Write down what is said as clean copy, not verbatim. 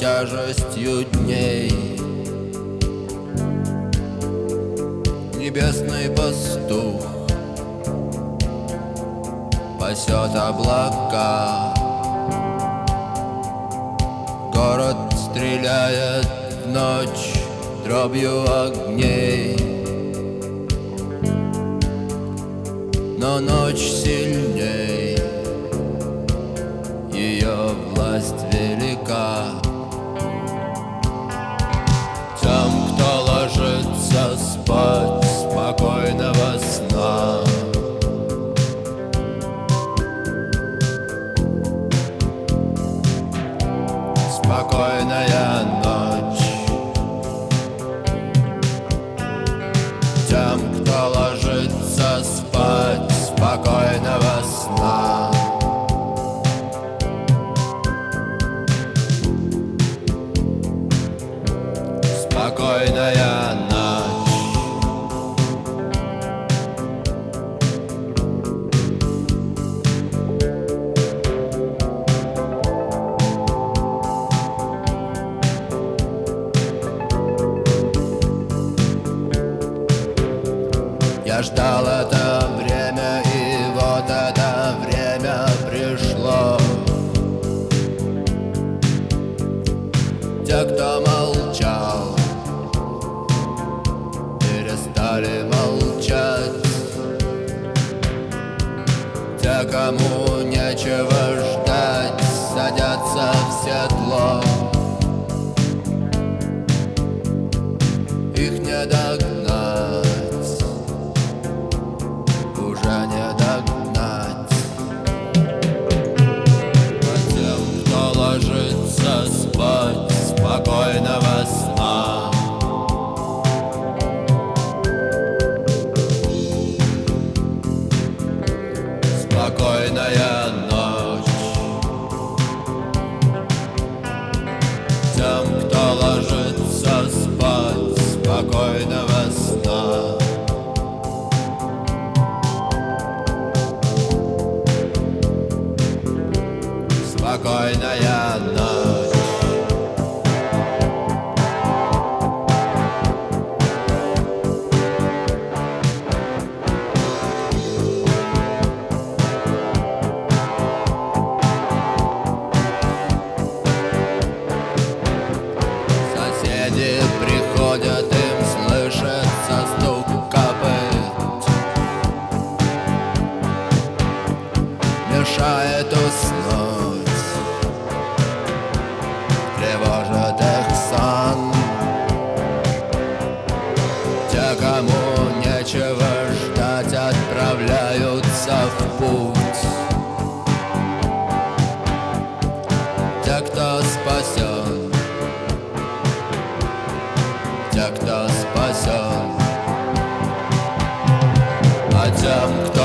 тяжестью дней. Небесный пастух пасет облака. Город стреляет в ночь дробью огней, но ночь сильней, ее власть велика. Тем, кто ложится спать, спокойного сна. Спокойная ночь. Тем, кто ложится спать, спокойного сна. Спокойная ночь. Я ждал это время, и вот это время пришло. Те, кто молчал, перестали молчать. Те, кому нечего ждать, садятся в седло. Их не догнать, уже не догнать. А тем, кто ложится спать, спокойного сна. Спокойная ночь. Тем, кто ложится спать, спокойного сна. Спокойная ночь. Соседи приходят, им слышится стук копыт, мешает уснуть, тревожит их сон. Те, кому нечего ждать, отправляются в путь. Те, кто спасен, те, кто спасен, а тем, кто